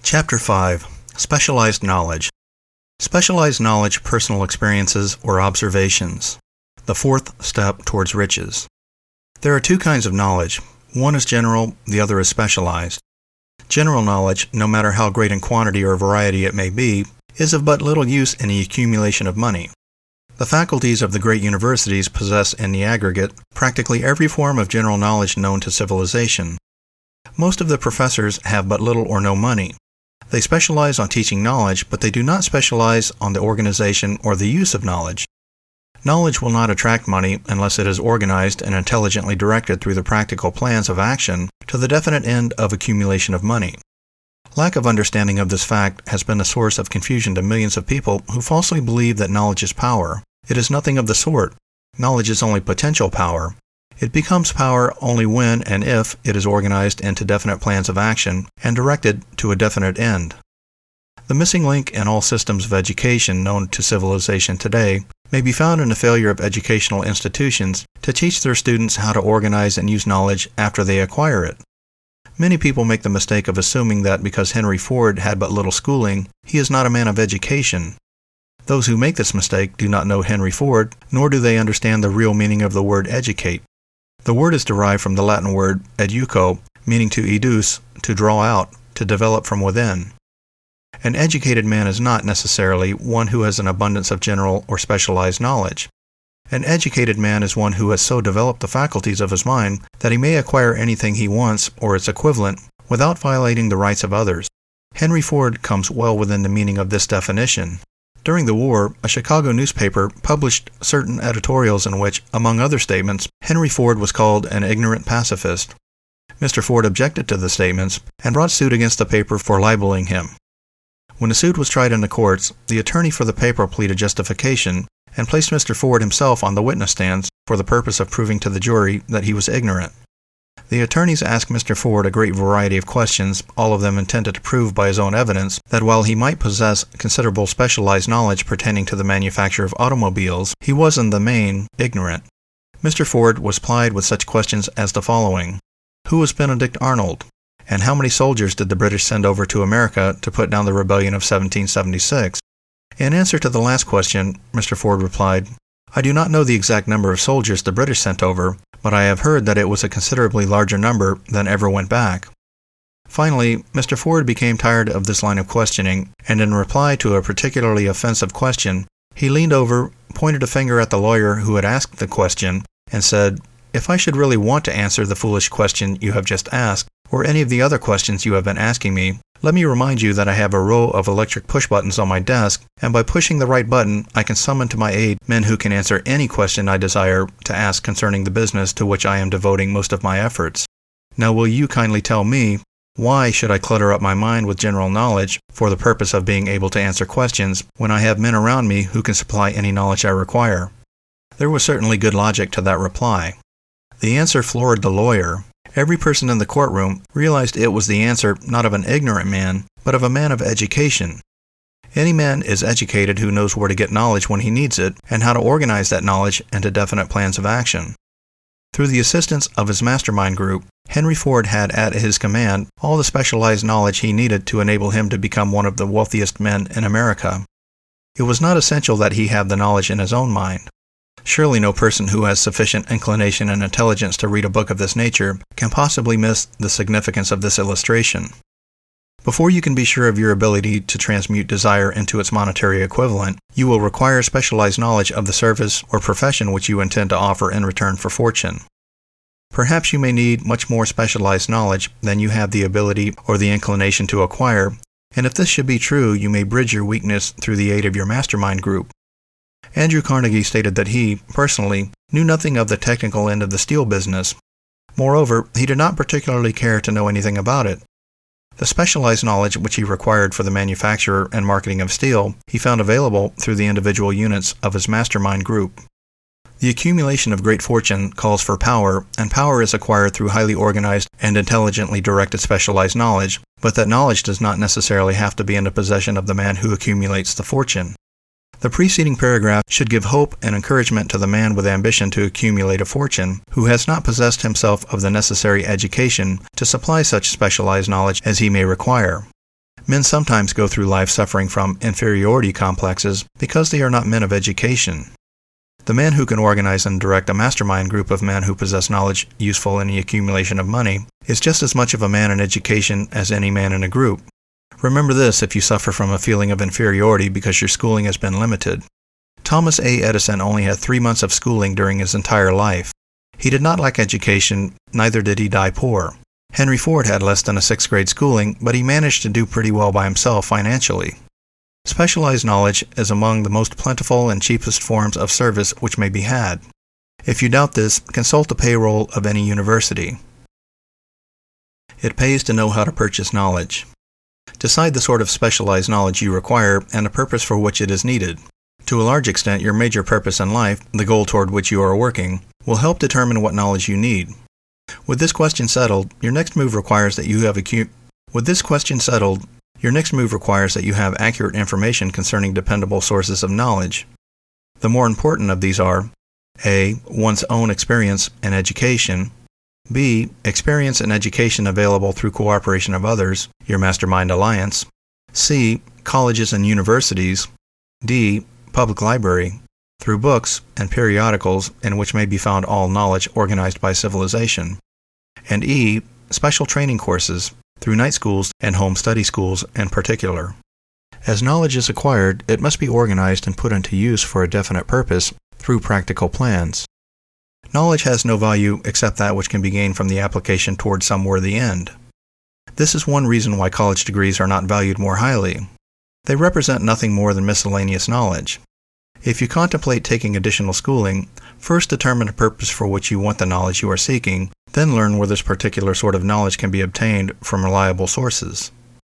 Chapter 5. Specialized Knowledge. Specialized knowledge, personal experiences, or observations. The fourth step towards riches. There are two kinds of knowledge. One is general, the other is specialized. General knowledge, no matter how great in quantity or variety it may be, is of but little use in the accumulation of money. The faculties of the great universities possess in the aggregate practically every form of general knowledge known to civilization. Most of the professors have but little or no money. They specialize on teaching knowledge, but they do not specialize on the organization or the use of knowledge. Knowledge will not attract money unless it is organized and intelligently directed through the practical plans of action to the definite end of accumulation of money. Lack of understanding of this fact has been a source of confusion to millions of people who falsely believe that knowledge is power. It is nothing of the sort. Knowledge is only potential power. It becomes power only when and if it is organized into definite plans of action and directed to a definite end. The missing link in all systems of education known to civilization today may be found in the failure of educational institutions to teach their students how to organize and use knowledge after they acquire it. Many people make the mistake of assuming that because Henry Ford had but little schooling, he is not a man of education. Those who make this mistake do not know Henry Ford, nor do they understand the real meaning of the word educate. The word is derived from the Latin word educo, meaning to educe, to draw out, to develop from within. An educated man is not necessarily one who has an abundance of general or specialized knowledge. An educated man is one who has so developed the faculties of his mind that he may acquire anything he wants or its equivalent without violating the rights of others. Henry Ford comes well within the meaning of this definition. During the war, a Chicago newspaper published certain editorials in which, among other statements, Henry Ford was called an ignorant pacifist. Mr. Ford objected to the statements and brought suit against the paper for libeling him. When the suit was tried in the courts, the attorney for the paper pleaded justification and placed Mr. Ford himself on the witness stands for the purpose of proving to the jury that he was ignorant. The attorneys asked Mr. Ford a great variety of questions, all of them intended to prove by his own evidence that while he might possess considerable specialized knowledge pertaining to the manufacture of automobiles, he was in the main ignorant. Mr. Ford was plied with such questions as the following. Who was Benedict Arnold? And how many soldiers did the British send over to America to put down the rebellion of 1776? In answer to the last question, Mr. Ford replied, I do not know the exact number of soldiers the British sent over, but I have heard that it was a considerably larger number than ever went back. Finally, Mr. Ford became tired of this line of questioning, and in reply to a particularly offensive question, he leaned over, pointed a finger at the lawyer who had asked the question, and said, If I should really want to answer the foolish question you have just asked, or any of the other questions you have been asking me, let me remind you that I have a row of electric push buttons on my desk, and by pushing the right button, I can summon to my aid men who can answer any question I desire to ask concerning the business to which I am devoting most of my efforts. Now will you kindly tell me, why should I clutter up my mind with general knowledge for the purpose of being able to answer questions when I have men around me who can supply any knowledge I require? There was certainly good logic to that reply. The answer floored the lawyer. Every person in the courtroom realized it was the answer not of an ignorant man, but of a man of education. Any man is educated who knows where to get knowledge when he needs it, and how to organize that knowledge into definite plans of action. Through the assistance of his mastermind group, Henry Ford had at his command all the specialized knowledge he needed to enable him to become one of the wealthiest men in America. It was not essential that he have the knowledge in his own mind. Surely no person who has sufficient inclination and intelligence to read a book of this nature can possibly miss the significance of this illustration. Before you can be sure of your ability to transmute desire into its monetary equivalent, you will require specialized knowledge of the service or profession which you intend to offer in return for fortune. Perhaps you may need much more specialized knowledge than you have the ability or the inclination to acquire, and if this should be true, you may bridge your weakness through the aid of your mastermind group. Andrew Carnegie stated that he, personally, knew nothing of the technical end of the steel business. Moreover, he did not particularly care to know anything about it. The specialized knowledge which he required for the manufacture and marketing of steel, he found available through the individual units of his mastermind group. The accumulation of great fortune calls for power, and power is acquired through highly organized and intelligently directed specialized knowledge, but that knowledge does not necessarily have to be in the possession of the man who accumulates the fortune. The preceding paragraph should give hope and encouragement to the man with ambition to accumulate a fortune, who has not possessed himself of the necessary education to supply such specialized knowledge as he may require. Men sometimes go through life suffering from inferiority complexes because they are not men of education. The man who can organize and direct a mastermind group of men who possess knowledge useful in the accumulation of money is just as much of a man in education as any man in a group. Remember this if you suffer from a feeling of inferiority because your schooling has been limited. Thomas A. Edison only had 3 months of schooling during his entire life. He did not lack education, neither did he die poor. Henry Ford had less than a 6th grade schooling, but he managed to do pretty well by himself financially. Specialized knowledge is among the most plentiful and cheapest forms of service which may be had. If you doubt this, consult the payroll of any university. It pays to know how to purchase knowledge. Decide the sort of specialized knowledge you require and the purpose for which it is needed. To a large extent, your major purpose in life, the goal toward which you are working, will help determine what knowledge you need. With this question settled, your next move requires that you have accurate information concerning dependable sources of knowledge. The more important of these are A. One's own experience and education, B. Experience and education available through cooperation of others, your mastermind alliance, C. Colleges and universities, D. Public library, through books and periodicals in which may be found all knowledge organized by civilization, and E. Special training courses, through night schools and home study schools in particular. As knowledge is acquired, it must be organized and put into use for a definite purpose through practical plans. Knowledge has no value except that which can be gained from the application toward some worthy end. This is one reason why college degrees are not valued more highly. They represent nothing more than miscellaneous knowledge. If you contemplate taking additional schooling, first determine a purpose for which you want the knowledge you are seeking, then learn where this particular sort of knowledge can be obtained from reliable sources.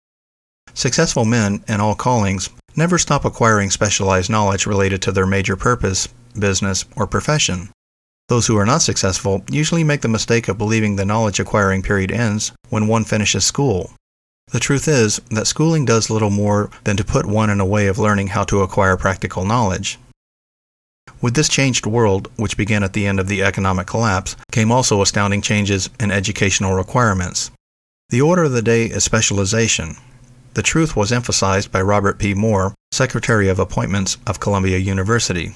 Successful men, in all callings, never stop acquiring specialized knowledge related to their major purpose, business, or profession. Those who are not successful usually make the mistake of believing the knowledge acquiring period ends when one finishes school. The truth is that schooling does little more than to put one in a way of learning how to acquire practical knowledge. With this changed world, which began at the end of the economic collapse, came also astounding changes in educational requirements. The order of the day is specialization. The truth was emphasized by Robert P. Moore, Secretary of Appointments of Columbia University.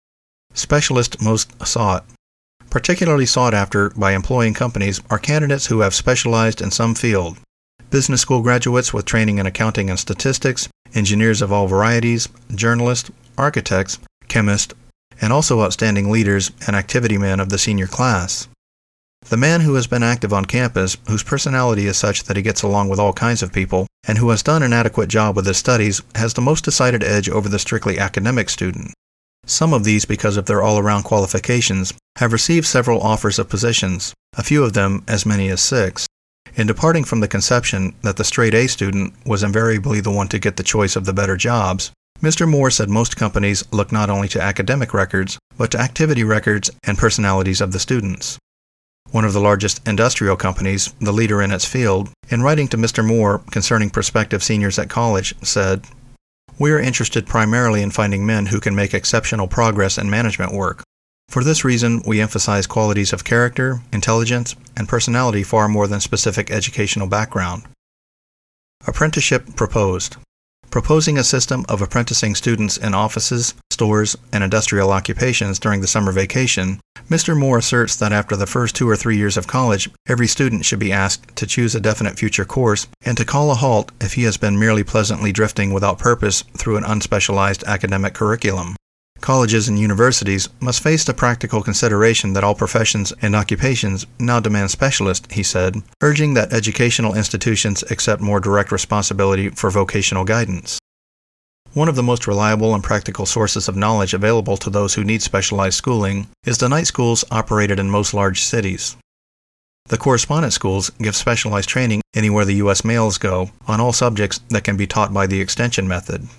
Specialist most sought. Particularly sought after by employing companies are candidates who have specialized in some field. Business school graduates with training in accounting and statistics, engineers of all varieties, journalists, architects, chemists, and also outstanding leaders and activity men of the senior class. The man who has been active on campus, whose personality is such that he gets along with all kinds of people, and who has done an adequate job with his studies, has the most decided edge over the strictly academic student. Some of these, because of their all-around qualifications, have received several offers of positions, a few of them as many as 6. In departing from the conception that the straight A student was invariably the one to get the choice of the better jobs, Mr. Moore said most companies look not only to academic records, but to activity records and personalities of the students. One of the largest industrial companies, the leader in its field, in writing to Mr. Moore concerning prospective seniors at college, said, "We are interested primarily in finding men who can make exceptional progress in management work. For this reason, we emphasize qualities of character, intelligence, and personality far more than specific educational background." Apprenticeship proposed. Proposing a system of apprenticing students in offices, stores, and industrial occupations during the summer vacation, Mr. Moore asserts that after the first 2 or 3 years of college, every student should be asked to choose a definite future course and to call a halt if he has been merely pleasantly drifting without purpose through an unspecialized academic curriculum. Colleges and universities must face the practical consideration that all professions and occupations now demand specialists, he said, urging that educational institutions accept more direct responsibility for vocational guidance. One of the most reliable and practical sources of knowledge available to those who need specialized schooling is the night schools operated in most large cities. The correspondence schools give specialized training anywhere the U.S. mails go on all subjects that can be taught by the extension method.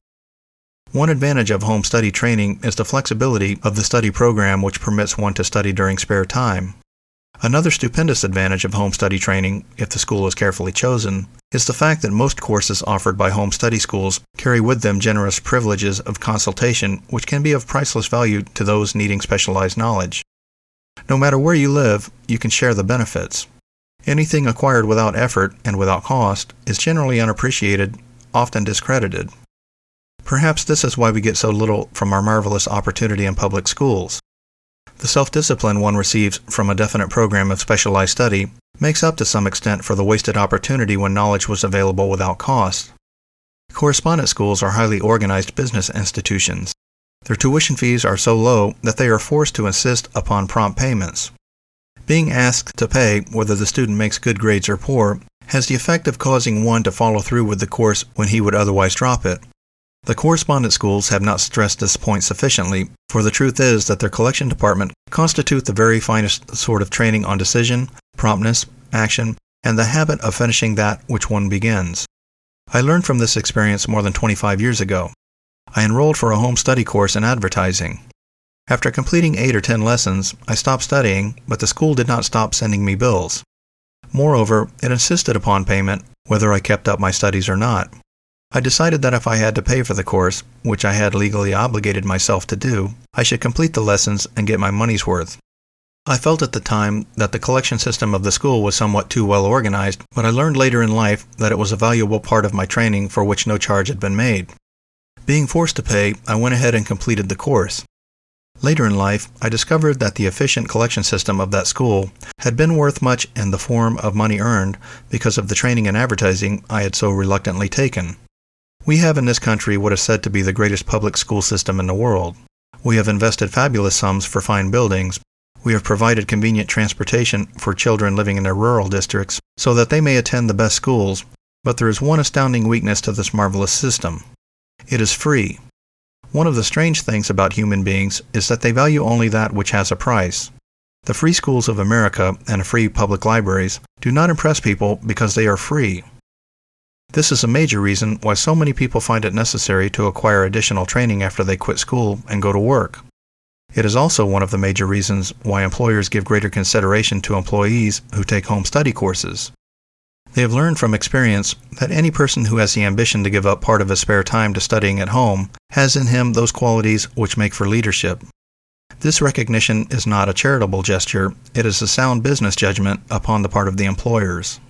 One advantage of home study training is the flexibility of the study program which permits one to study during spare time. Another stupendous advantage of home study training, if the school is carefully chosen, is the fact that most courses offered by home study schools carry with them generous privileges of consultation which can be of priceless value to those needing specialized knowledge. No matter where you live, you can share the benefits. Anything acquired without effort and without cost is generally unappreciated, often discredited. Perhaps this is why we get so little from our marvelous opportunity in public schools. The self-discipline one receives from a definite program of specialized study makes up to some extent for the wasted opportunity when knowledge was available without cost. Correspondence schools are highly organized business institutions. Their tuition fees are so low that they are forced to insist upon prompt payments. Being asked to pay whether the student makes good grades or poor has the effect of causing one to follow through with the course when he would otherwise drop it. The correspondence schools have not stressed this point sufficiently, for the truth is that their collection department constitute the very finest sort of training on decision, promptness, action, and the habit of finishing that which one begins. I learned from this experience more than 25 years ago. I enrolled for a home study course in advertising. After completing 8 or 10 lessons, I stopped studying, but the school did not stop sending me bills. Moreover, it insisted upon payment, whether I kept up my studies or not. I decided that if I had to pay for the course, which I had legally obligated myself to do, I should complete the lessons and get my money's worth. I felt at the time that the collection system of the school was somewhat too well organized, but I learned later in life that it was a valuable part of my training for which no charge had been made. Being forced to pay, I went ahead and completed the course. Later in life, I discovered that the efficient collection system of that school had been worth much in the form of money earned because of the training in advertising I had so reluctantly taken. We have in this country what is said to be the greatest public school system in the world. We have invested fabulous sums for fine buildings. We have provided convenient transportation for children living in their rural districts so that they may attend the best schools, but there is one astounding weakness to this marvelous system. It is free. One of the strange things about human beings is that they value only that which has a price. The free schools of America and free public libraries do not impress people because they are free. This is a major reason why so many people find it necessary to acquire additional training after they quit school and go to work. It is also one of the major reasons why employers give greater consideration to employees who take home study courses. They have learned from experience that any person who has the ambition to give up part of his spare time to studying at home has in him those qualities which make for leadership. This recognition is not a charitable gesture, it is a sound business judgment upon the part of the employers.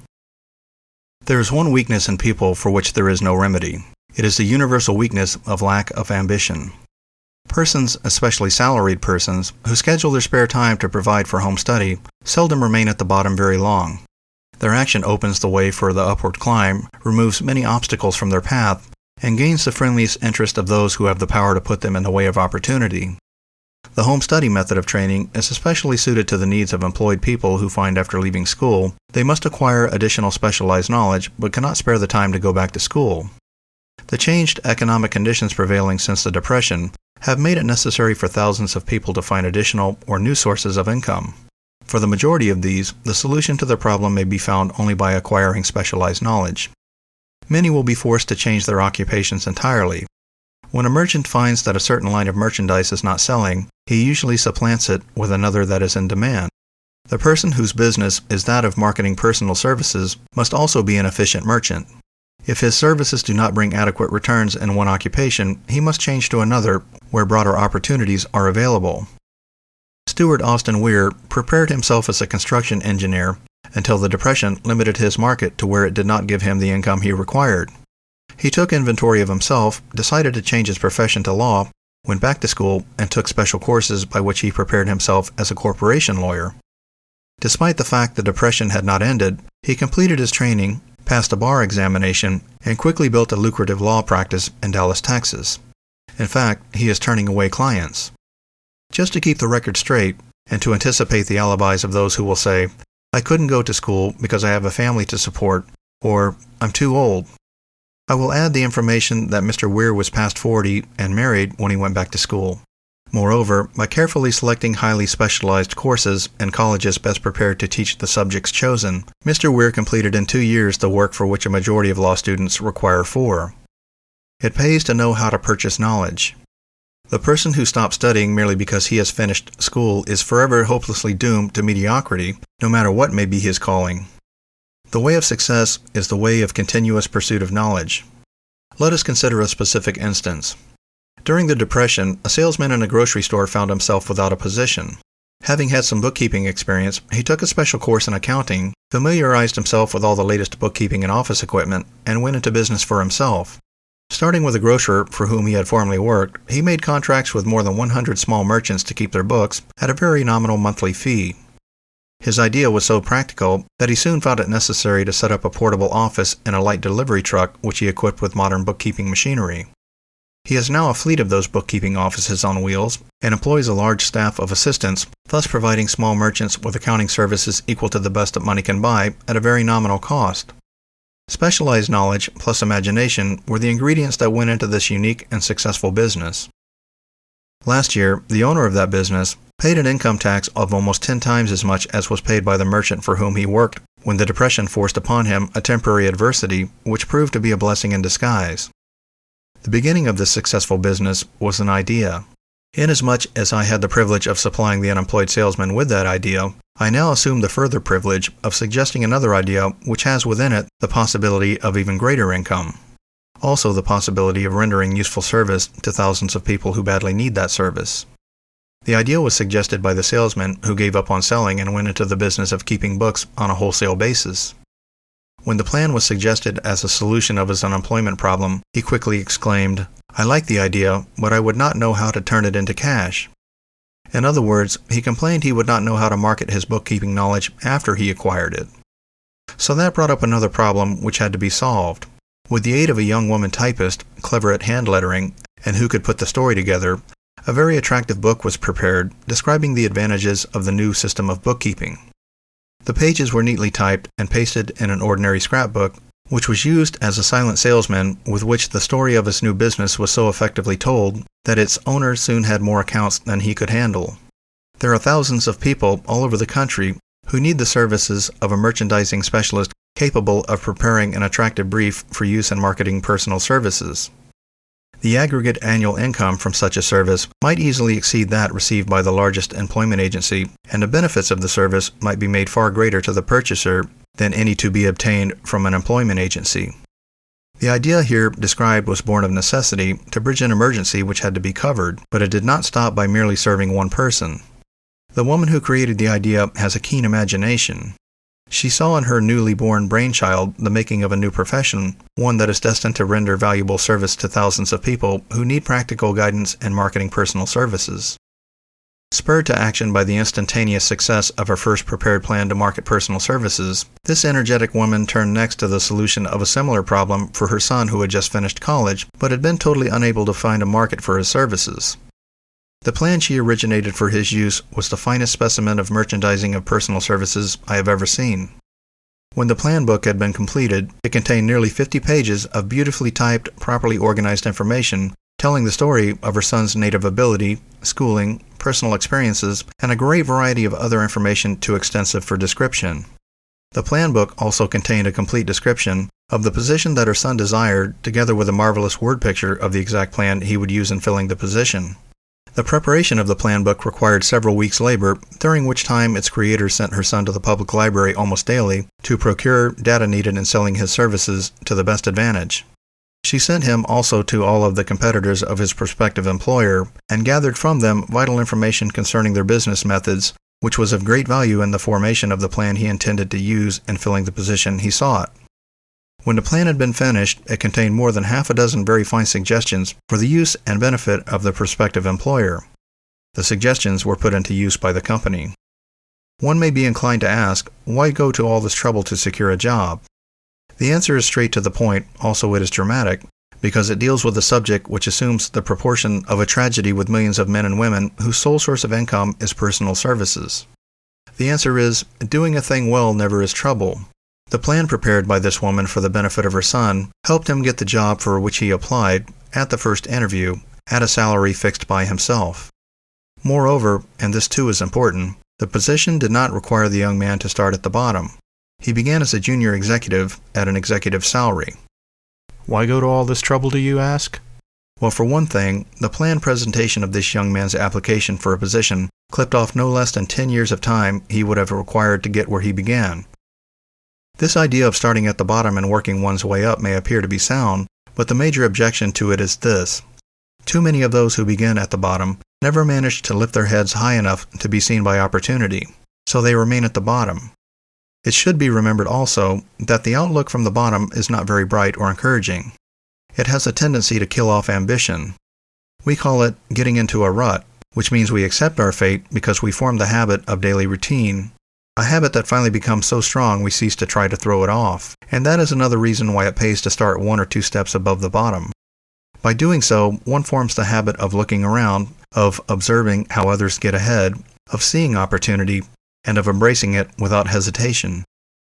There is one weakness in people for which there is no remedy. It is the universal weakness of lack of ambition. Persons, especially salaried persons, who schedule their spare time to provide for home study, seldom remain at the bottom very long. Their action opens the way for the upward climb, removes many obstacles from their path, and gains the friendliest interest of those who have the power to put them in the way of opportunity. The home study method of training is especially suited to the needs of employed people who find after leaving school they must acquire additional specialized knowledge but cannot spare the time to go back to school. The changed economic conditions prevailing since the Depression have made it necessary for thousands of people to find additional or new sources of income. For the majority of these, the solution to the problem may be found only by acquiring specialized knowledge. Many will be forced to change their occupations entirely. When a merchant finds that a certain line of merchandise is not selling, he usually supplants it with another that is in demand. The person whose business is that of marketing personal services must also be an efficient merchant. If his services do not bring adequate returns in one occupation, he must change to another where broader opportunities are available. Stewart Austin Weir prepared himself as a construction engineer until the Depression limited his market to where it did not give him the income he required. He took inventory of himself, decided to change his profession to law, went back to school, and took special courses by which he prepared himself as a corporation lawyer. Despite the fact the Depression had not ended, he completed his training, passed a bar examination, and quickly built a lucrative law practice in Dallas, Texas. In fact, he is turning away clients. Just to keep the record straight, and to anticipate the alibis of those who will say, "I couldn't go to school because I have a family to support," or "I'm too old," I will add the information that Mr. Weir was past 40 and married when he went back to school. Moreover, by carefully selecting highly specialized courses and colleges best prepared to teach the subjects chosen, Mr. Weir completed in 2 years the work for which a majority of law students require 4. It pays to know how to purchase knowledge. The person who stops studying merely because he has finished school is forever hopelessly doomed to mediocrity, no matter what may be his calling. The way of success is the way of continuous pursuit of knowledge. Let us consider a specific instance. During the Depression, a salesman in a grocery store found himself without a position. Having had some bookkeeping experience, he took a special course in accounting, familiarized himself with all the latest bookkeeping and office equipment, and went into business for himself. Starting with a grocer for whom he had formerly worked, he made contracts with more than 100 small merchants to keep their books at a very nominal monthly fee. His idea was so practical that he soon found it necessary to set up a portable office in a light delivery truck which he equipped with modern bookkeeping machinery. He has now a fleet of those bookkeeping offices on wheels and employs a large staff of assistants, thus providing small merchants with accounting services equal to the best that money can buy at a very nominal cost. Specialized knowledge plus imagination were the ingredients that went into this unique and successful business. Last year, the owner of that business paid an income tax of almost 10 times as much as was paid by the merchant for whom he worked when the Depression forced upon him a temporary adversity which proved to be a blessing in disguise. The beginning of this successful business was an idea. Inasmuch as I had the privilege of supplying the unemployed salesman with that idea, I now assume the further privilege of suggesting another idea which has within it the possibility of even greater income. Also the possibility of rendering useful service to thousands of people who badly need that service. The idea was suggested by the salesman who gave up on selling and went into the business of keeping books on a wholesale basis. When the plan was suggested as a solution of his unemployment problem, he quickly exclaimed, "I like the idea, but I would not know how to turn it into cash." In other words, he complained he would not know how to market his bookkeeping knowledge after he acquired it. So that brought up another problem which had to be solved. With the aid of a young woman typist, clever at hand lettering, and who could put the story together, a very attractive book was prepared describing the advantages of the new system of bookkeeping. The pages were neatly typed and pasted in an ordinary scrapbook, which was used as a silent salesman with which the story of his new business was so effectively told that its owner soon had more accounts than he could handle. There are thousands of people all over the country who need the services of a merchandising specialist capable of preparing an attractive brief for use in marketing personal services. The aggregate annual income from such a service might easily exceed that received by the largest employment agency, and the benefits of the service might be made far greater to the purchaser than any to be obtained from an employment agency. The idea here described was born of necessity to bridge an emergency which had to be covered, but it did not stop by merely serving one person. The woman who created the idea has a keen imagination. She saw in her newly born brainchild the making of a new profession, one that is destined to render valuable service to thousands of people who need practical guidance in marketing personal services. Spurred to action by the instantaneous success of her first prepared plan to market personal services, this energetic woman turned next to the solution of a similar problem for her son who had just finished college but had been totally unable to find a market for his services. The plan she originated for his use was the finest specimen of merchandising of personal services I have ever seen. When the plan book had been completed, it contained nearly 50 pages of beautifully typed, properly organized information telling the story of her son's native ability, schooling, personal experiences, and a great variety of other information too extensive for description. The plan book also contained a complete description of the position that her son desired, together with a marvelous word picture of the exact plan he would use in filling the position. The preparation of the plan book required several weeks' labor, during which time its creator sent her son to the public library almost daily to procure data needed in selling his services to the best advantage. She sent him also to all of the competitors of his prospective employer and gathered from them vital information concerning their business methods, which was of great value in the formation of the plan he intended to use in filling the position he sought. When the plan had been finished, it contained more than half a dozen very fine suggestions for the use and benefit of the prospective employer. The suggestions were put into use by the company. One may be inclined to ask, why go to all this trouble to secure a job? The answer is straight to the point, also it is dramatic, because it deals with a subject which assumes the proportion of a tragedy with millions of men and women whose sole source of income is personal services. The answer is, doing a thing well never is trouble. The plan prepared by this woman for the benefit of her son helped him get the job for which he applied, at the first interview, at a salary fixed by himself. Moreover, and this too is important, the position did not require the young man to start at the bottom. He began as a junior executive at an executive salary. Why go to all this trouble, do you ask? Well, for one thing, the planned presentation of this young man's application for a position clipped off no less than 10 years of time he would have required to get where he began. This idea of starting at the bottom and working one's way up may appear to be sound, but the major objection to it is this. Too many of those who begin at the bottom never manage to lift their heads high enough to be seen by opportunity, so they remain at the bottom. It should be remembered also that the outlook from the bottom is not very bright or encouraging. It has a tendency to kill off ambition. We call it getting into a rut, which means we accept our fate because we form the habit of daily routine, a habit that finally becomes so strong we cease to try to throw it off, and that is another reason why it pays to start 1 or 2 steps above the bottom. By doing so, one forms the habit of looking around, of observing how others get ahead, of seeing opportunity, and of embracing it without hesitation.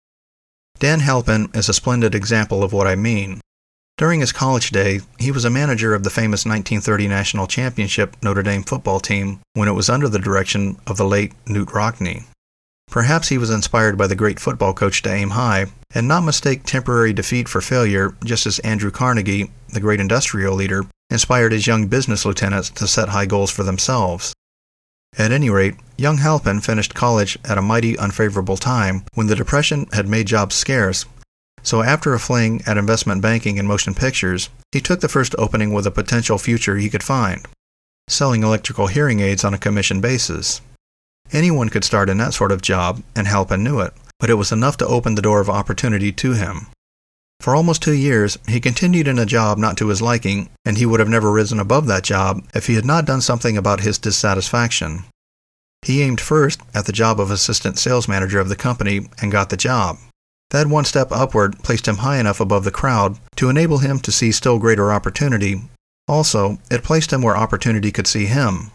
Dan Halpin is a splendid example of what I mean. During his college day, he was a manager of the famous 1930 national championship Notre Dame football team when it was under the direction of the late Knute Rockne. Perhaps he was inspired by the great football coach to aim high and not mistake temporary defeat for failure, just as Andrew Carnegie, the great industrial leader, inspired his young business lieutenants to set high goals for themselves. At any rate, young Halpin finished college at a mighty unfavorable time when the Depression had made jobs scarce, so after a fling at investment banking and motion pictures, he took the first opening with a potential future he could find, selling electrical hearing aids on a commission basis. Anyone could start in that sort of job, and Halpin knew it, but it was enough to open the door of opportunity to him. For almost 2 years, he continued in a job not to his liking, and he would have never risen above that job if he had not done something about his dissatisfaction. He aimed first at the job of assistant sales manager of the company and got the job. That one step upward placed him high enough above the crowd to enable him to see still greater opportunity. Also, it placed him where opportunity could see him.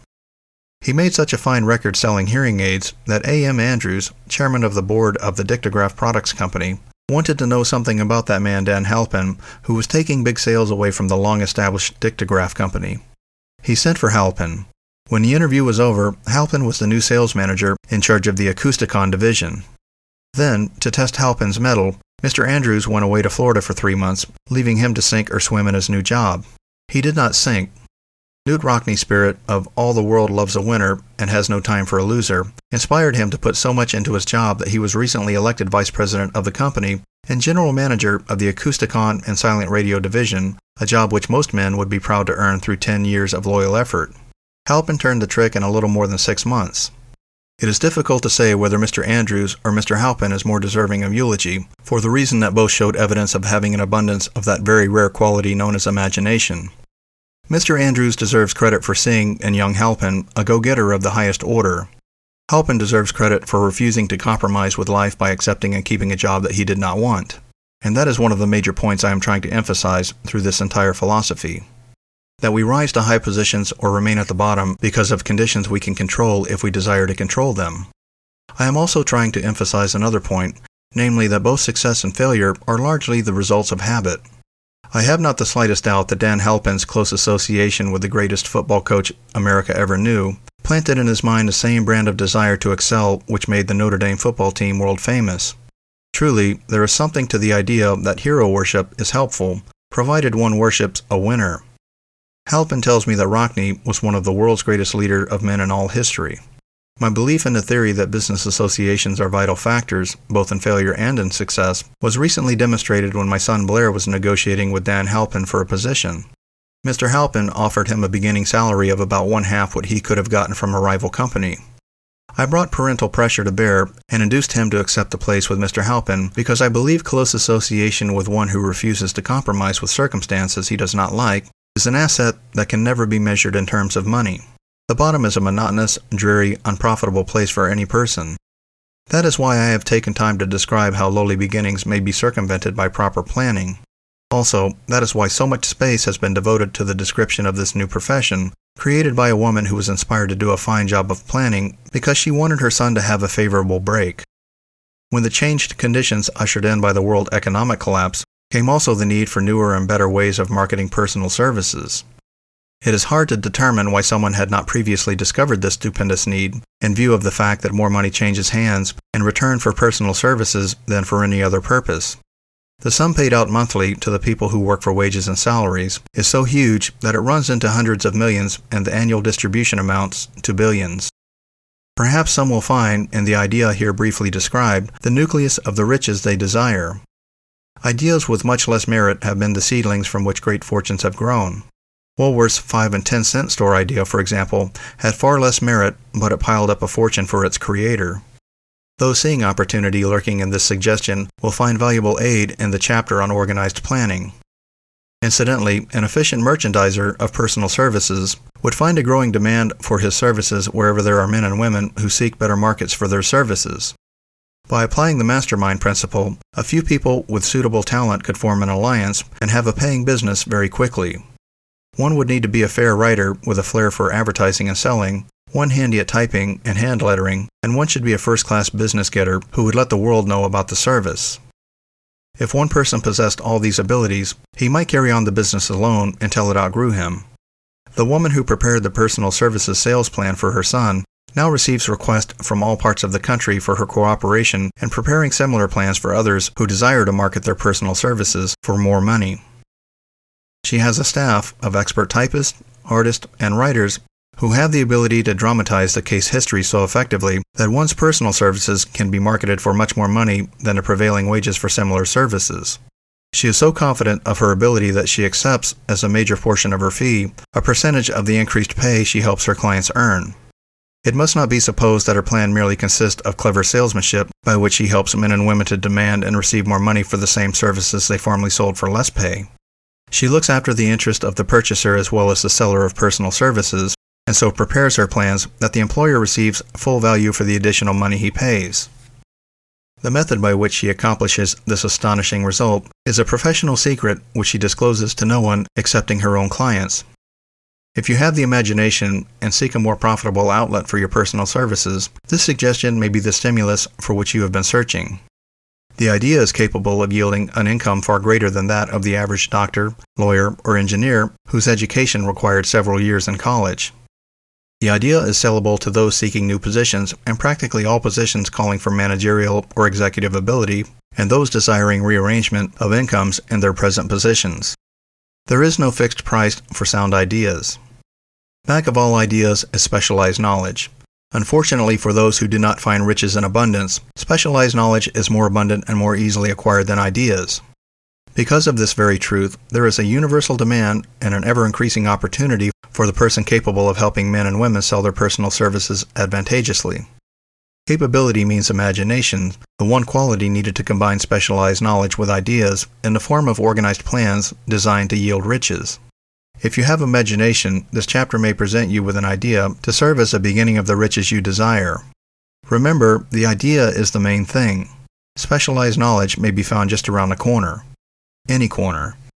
He made such a fine record selling hearing aids that A.M. Andrews, chairman of the board of the Dictograph Products Company, wanted to know something about that man Dan Halpin, who was taking big sales away from the long-established Dictograph Company. He sent for Halpin. When the interview was over, Halpin was the new sales manager in charge of the Acousticon division. Then, to test Halpin's mettle, Mr. Andrews went away to Florida for 3 months, leaving him to sink or swim in his new job. He did not sink. Knute Rockne's spirit of all the world loves a winner and has no time for a loser inspired him to put so much into his job that he was recently elected vice president of the company and general manager of the Acousticon and Silent Radio division, a job which most men would be proud to earn through 10 years of loyal effort. Halpin turned the trick in a little more than 6 months. It is difficult to say whether Mr. Andrews or Mr. Halpin is more deserving of eulogy, for the reason that both showed evidence of having an abundance of that very rare quality known as imagination. Mr. Andrews deserves credit for seeing in young Halpin a go-getter of the highest order. Halpin deserves credit for refusing to compromise with life by accepting and keeping a job that he did not want. And that is one of the major points I am trying to emphasize through this entire philosophy. That we rise to high positions or remain at the bottom because of conditions we can control if we desire to control them. I am also trying to emphasize another point, namely that both success and failure are largely the results of habit. I have not the slightest doubt that Dan Halpin's close association with the greatest football coach America ever knew planted in his mind the same brand of desire to excel which made the Notre Dame football team world famous. Truly, there is something to the idea that hero worship is helpful, provided one worships a winner. Halpin tells me that Rockne was one of the world's greatest leader of men in all history. My belief in the theory that business associations are vital factors, both in failure and in success, was recently demonstrated when my son Blair was negotiating with Dan Halpin for a position. Mr. Halpin offered him a beginning salary of about 1/2 what he could have gotten from a rival company. I brought parental pressure to bear and induced him to accept the place with Mr. Halpin because I believe close association with one who refuses to compromise with circumstances he does not like is an asset that can never be measured in terms of money. The bottom is a monotonous, dreary, unprofitable place for any person. That is why I have taken time to describe how lowly beginnings may be circumvented by proper planning. Also, that is why so much space has been devoted to the description of this new profession, created by a woman who was inspired to do a fine job of planning because she wanted her son to have a favorable break. When the changed conditions ushered in by the world economic collapse, came also the need for newer and better ways of marketing personal services. It is hard to determine why someone had not previously discovered this stupendous need, in view of the fact that more money changes hands in return for personal services than for any other purpose. The sum paid out monthly to the people who work for wages and salaries is so huge that it runs into hundreds of millions and the annual distribution amounts to billions. Perhaps some will find, in the idea here briefly described, the nucleus of the riches they desire. Ideas with much less merit have been the seedlings from which great fortunes have grown. Woolworth's 5 and 10 cent store idea, for example, had far less merit, but it piled up a fortune for its creator. Those seeing opportunity lurking in this suggestion will find valuable aid in the chapter on organized planning. Incidentally, an efficient merchandiser of personal services would find a growing demand for his services wherever there are men and women who seek better markets for their services. By applying the mastermind principle, a few people with suitable talent could form an alliance and have a paying business very quickly. One would need to be a fair writer with a flair for advertising and selling, one handy at typing and hand lettering, and one should be a first-class business getter who would let the world know about the service. If one person possessed all these abilities, he might carry on the business alone until it outgrew him. The woman who prepared the personal services sales plan for her son now receives requests from all parts of the country for her cooperation in preparing similar plans for others who desire to market their personal services for more money. She has a staff of expert typists, artists, and writers who have the ability to dramatize the case history so effectively that one's personal services can be marketed for much more money than the prevailing wages for similar services. She is so confident of her ability that she accepts, as a major portion of her fee, a percentage of the increased pay she helps her clients earn. It must not be supposed that her plan merely consists of clever salesmanship by which she helps men and women to demand and receive more money for the same services they formerly sold for less pay. She looks after the interest of the purchaser as well as the seller of personal services, and so prepares her plans that the employer receives full value for the additional money he pays. The method by which she accomplishes this astonishing result is a professional secret which she discloses to no one excepting her own clients. If you have the imagination and seek a more profitable outlet for your personal services, this suggestion may be the stimulus for which you have been searching. The idea is capable of yielding an income far greater than that of the average doctor, lawyer, or engineer whose education required several years in college. The idea is sellable to those seeking new positions and practically all positions calling for managerial or executive ability, and those desiring rearrangement of incomes in their present positions. There is no fixed price for sound ideas. Back of all ideas is specialized knowledge. Unfortunately for those who do not find riches in abundance, specialized knowledge is more abundant and more easily acquired than ideas. Because of this very truth, there is a universal demand and an ever-increasing opportunity for the person capable of helping men and women sell their personal services advantageously. Capability means imagination, the one quality needed to combine specialized knowledge with ideas in the form of organized plans designed to yield riches. If you have imagination, this chapter may present you with an idea to serve as a beginning of the riches you desire. Remember, the idea is the main thing. Specialized knowledge may be found just around the corner. Any corner.